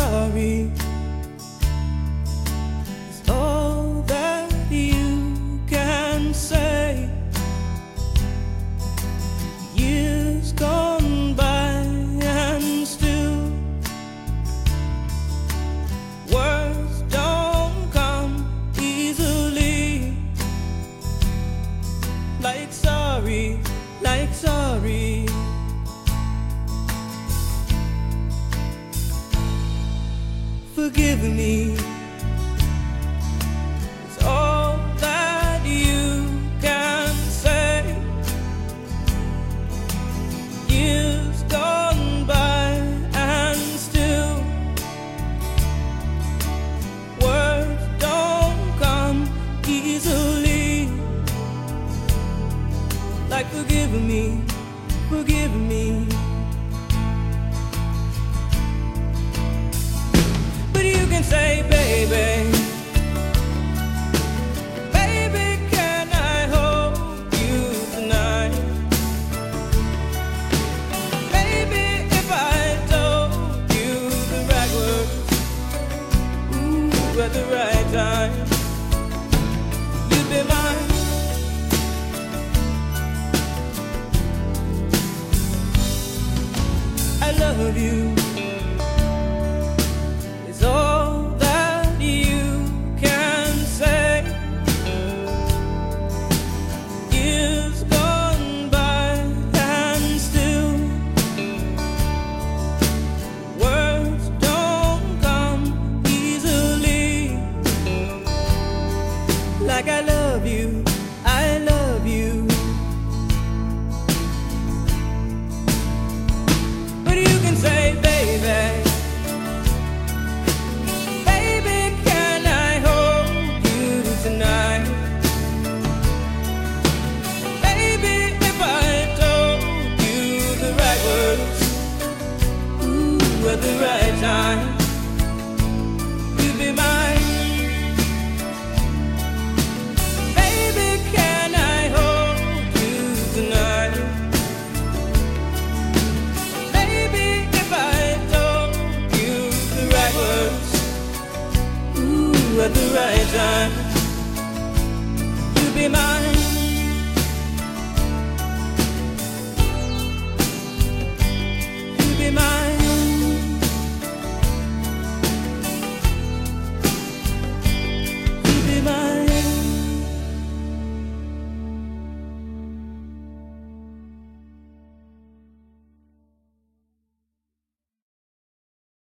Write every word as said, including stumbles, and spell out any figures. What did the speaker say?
sorry is all that you can say. Years gone by and still words don't come easily. Like sorry, like sorry. Forgive me is all that you can say. Years gone by and still words don't come easily. Like forgive me, forgive me. You can say, baby, baby, can I hold you tonight? Baby, if I told you the right words, ooh, at the right time, you'd be mine. I love you. Like I love you, I love you. But you can say, baby, baby, can I hold you tonight? Baby, if I told you the right words, ooh, at the right time, you'd be mine. At the right time, you'll be mine.